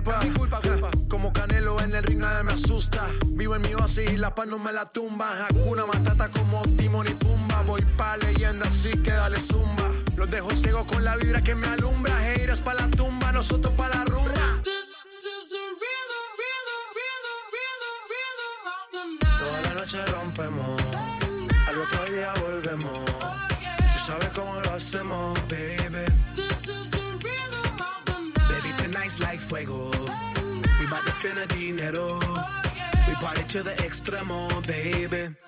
culpa. Como Canelo en el ring nadie me asusta. Vivo en mi oasis y la paz no me la tumba. Hakuna Matata como Timon y Pumba. Voy pa' leyenda así que dale zumba. Los dejo ciegos con la vibra que me alumbra. Haters pa' la tumba, nosotros pa' la rumba. Toda la noche rompemos, al otro día volvemos. Tú sabes cómo lo hacemos, baby. Baby, tonight's like fuego. We bout to spend the dinero. We party to the extremo, baby.